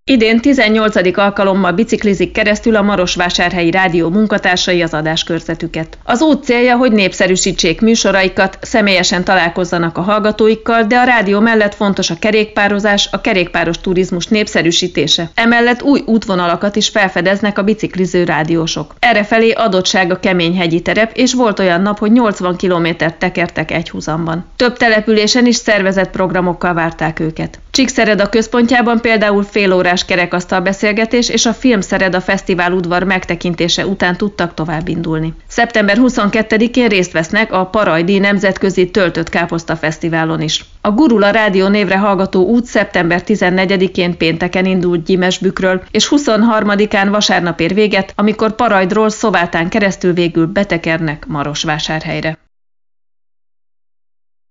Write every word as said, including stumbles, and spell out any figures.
Idén tizennyolcadik alkalommal biciklizik keresztül a Marosvásárhelyi Rádió munkatársai az adáskörzetüket. Az út célja, hogy népszerűsítsék műsoraikat, személyesen találkozzanak a hallgatóikkal, de a rádió mellett fontos a kerékpározás, a kerékpáros turizmus népszerűsítése. Emellett új útvonalakat is felfedeznek a bicikliző rádiósok. Errefelé adottság a Keményhegyi terep, és volt olyan nap, hogy nyolcvan kilométert tekertek egyhuzamban. Több településen is szervezett programokkal várták őket. Csíkszereda központjában például félórás kerekasztal beszélgetés és a Filmszereda Fesztivál udvar megtekintése után tudtak tovább indulni. szeptember huszonkettedikén részt vesznek a Parajdi Nemzetközi Töltött Káposzta Fesztiválon is. A Gurula Rádió névre hallgató út szeptember tizennegyedikén pénteken indult Gyimesbükkről, és huszonharmadikán vasárnap ér véget, amikor Parajdról Szovátán keresztül végül betekernek Marosvásárhelyre.